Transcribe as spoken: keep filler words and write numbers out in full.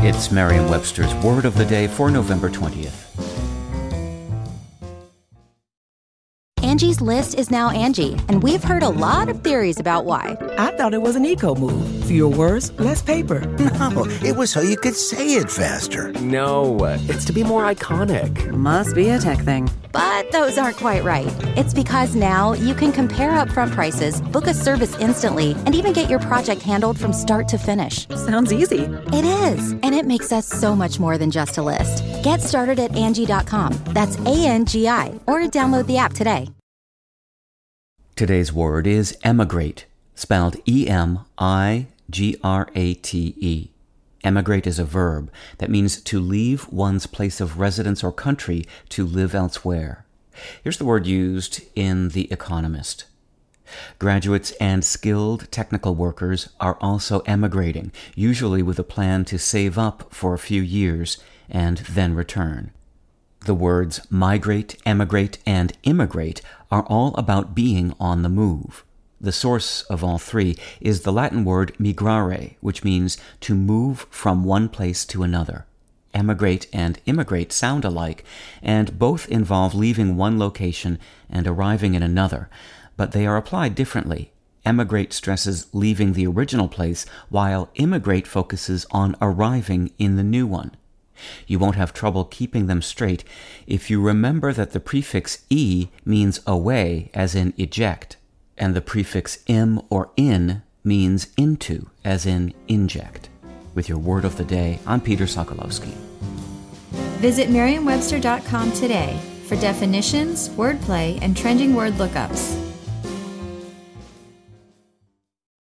It's Merriam-Webster's Word of the Day for November twentieth. Angie's List is now Angie, and we've heard a lot of theories about why. I thought it was an eco-move. Fewer words, less paper. No, it was so you could say it faster. No, it's to be more iconic. Must be a tech thing. But those aren't quite right. It's because now you can compare upfront prices, book a service instantly, and even get your project handled from start to finish. Sounds easy. It is, and it makes us so much more than just a list. Get started at Angie dot com. That's A N G I, or download the app today. Today's word is emigrate, spelled E M I G R A T E. Emigrate is a verb that means to leave one's place of residence or country to live elsewhere. Here's the word used in The Economist. Graduates and skilled technical workers are also emigrating, usually with a plan to save up for a few years and then return. The words migrate, emigrate, and immigrate are all about being on the move. The source of all three is the Latin word migrare, which means to move from one place to another. Emigrate and immigrate sound alike, and both involve leaving one location and arriving in another, but they are applied differently. Emigrate stresses leaving the original place, while immigrate focuses on arriving in the new one. You won't have trouble keeping them straight if you remember that the prefix e means away, as in eject, and the prefix im or in means into, as in inject. With your word of the day, I'm Peter Sokolowski. Visit Merriam Webster dot com today for definitions, wordplay, and trending word lookups.